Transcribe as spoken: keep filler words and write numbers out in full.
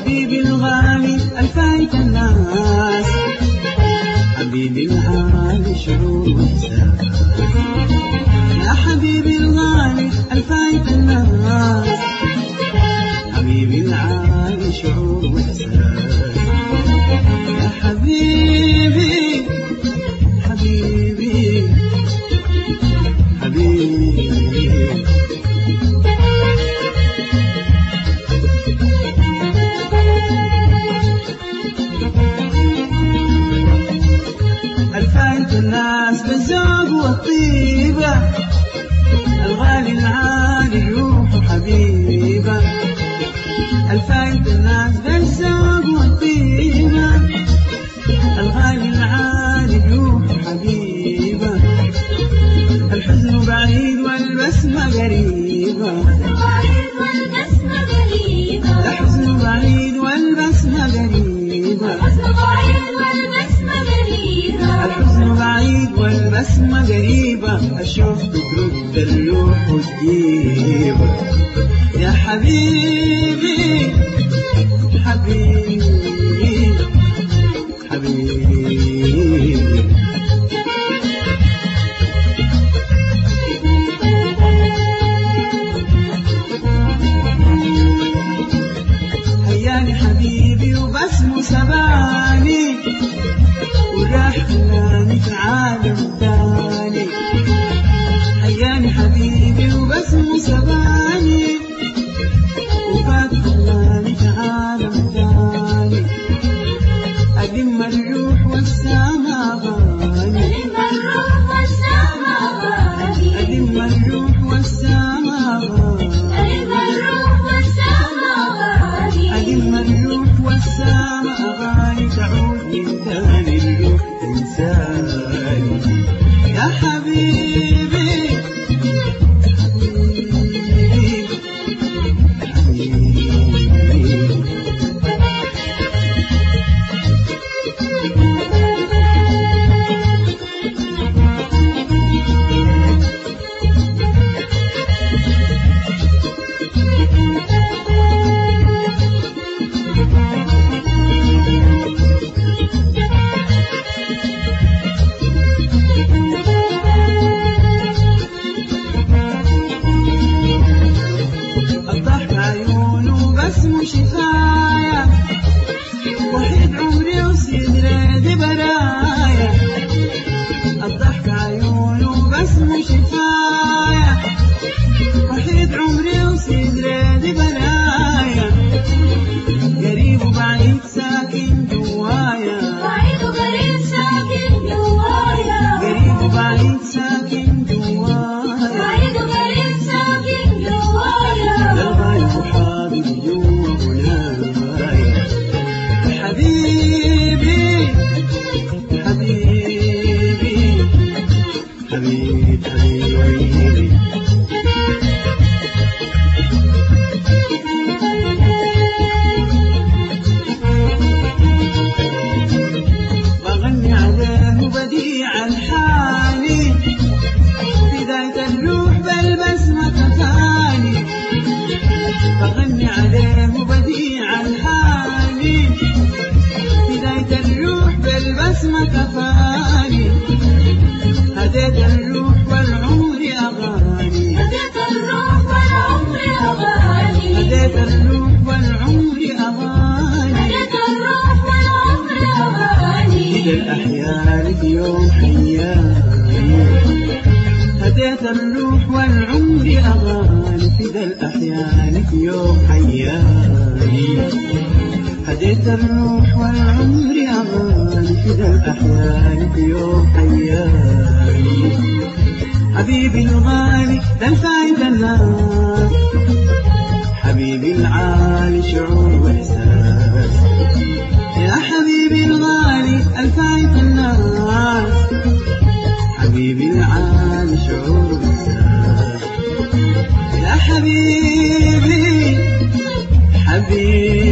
حبيبي الغالي الفايت الناس، حبيبي العالي شعور واحساس. يا حبيبي الغالي الفايت الناس، حبيبي العالي شعور واحساس. يا حبيبي حبيبي حبيبي الفايت الناس بالذوق والطيبة، الغالي العالي روحه حبيبة. الفايت الناس بالذوق والطيبة، الغالي العالي روحه حبيبة. الحزن بعيد والبسمة قريبة، الحزن بعيد والبسمة قريبة، الحزن بعيد والبسمة قريبة. أشوف ترد الروح وتجيبه. يا حبيبي حبيبي حبيبي هياني حبيبي وبسمه سباني، وراح خلاني في عالم تاني. هياني حبيبي وبسمه سباني، وفات خلاني في عالم تاني. ألم الروح والسما غاني، ألم الروح والسما غاني، ألم الروح والسما غاني. تعود من تاني الروح تنساني. يا حبيبي حبيبي حبيبي اسمه شفايا، وحيد عمري وصدري دي برايا. الضحك عيونه باسمه شفايا، وحيد عمري وصدري دي برايا. قريب وبعيد ساكن جوايا، بعيد وقريب ساكن جوايا، قريب وبعيد ساكن جوايا، بعيد وقريب ساكن جوايا. ده الغايب وحاضر جوا هنايا. حبيبي حبيبي حبيبي حبيبي بغني عليه وبديع الحالي، بداية الروح بالبسمة تفاني. بغني عليه وبديع الحالي، بداية الروح بالبسمة تفاني. هديت الروح والعمر أغاني، هديت الروح والعمر أغاني، هديت الروح والعمر أغاني، هديت الروح والعمر أغاني. إذا الأحياء في يوم حياني، هديت الروح والعمر أغاني. فدا الأحيان في يوم حياني، هديت الروح والعمر أغاني. فدا الأحيان في يوم حياني. حبيبي الغالي ده الفايد الناس، حبيبي العالي شعور واحساس. يا حبيبي الغالي الفايد الناس، حبيبي العالي شعور واحساس. يا حبيبي حبيبي